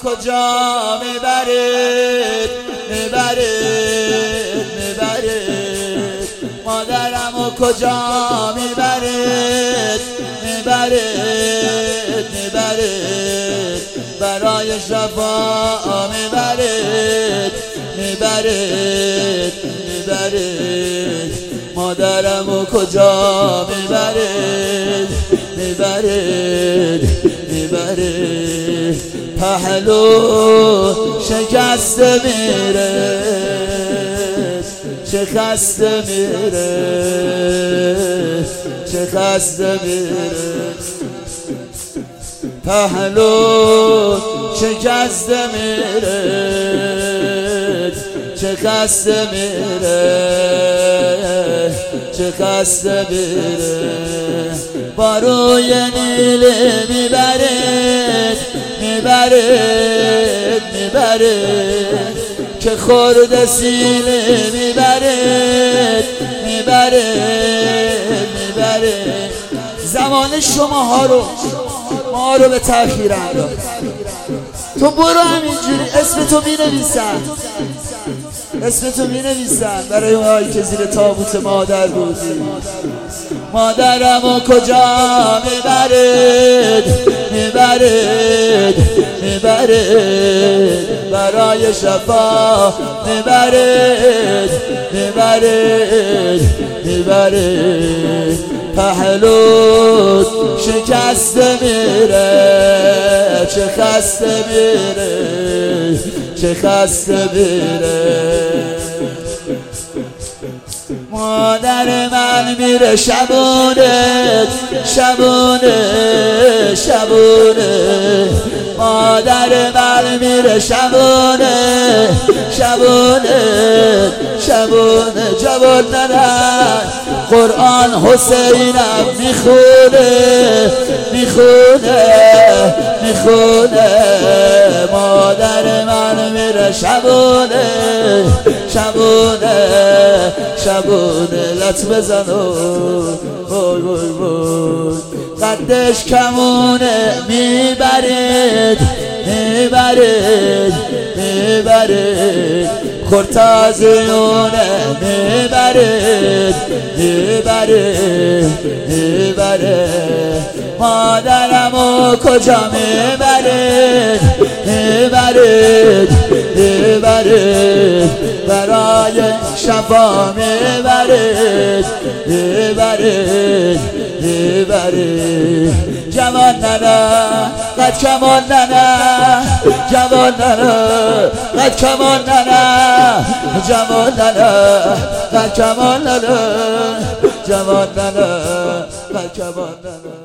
کجا میبرید میبرید میبرید مادرمو کجا میبرید میبرید میبرید برای شفا میبرید میبرید میبرید مادرمو کجا میبرید میبرید میبرید پهلو شکسته میره چه خسته میره چه خسته میره پهلو شکسته میره چه خسته میره چه خسته میره باروی نیل میبرید میبرید میبرید که خورد سینه میبرید میبرید میبرید زمان شماها رو ما رو به تأخیر انداخت تو برو همینجوری اسمتو مینویسن اسمتو مینویسن برای اونهایی که زیر تابوت مادر بودی مادرمو کجا میبرید میبرید میبرید برای شفا میبرید میبرید میبرید پهلو شکسته میره چه خسته میره چه خسته میره مادر من میره شبونه شبونه شبونه مادر من میره شبونه شبونه شبونه جوانن قرآن حسینم میخونه میخونه میخونه مادر من میره شبونه شبونه شبونه لط بزن وای وای وای قدش کمونه میبرید میبرید میبرید کرتازیونه میبرید میبرید میبرید مادرمو کجا میبرید میبرید میبرید برای شفا میبرید میبرید میبرید جوان ننه قد کمان ننه جوان ننه قد کمان ننه جوان ننه قد کمان ننه جوان ننه قد کمان ننه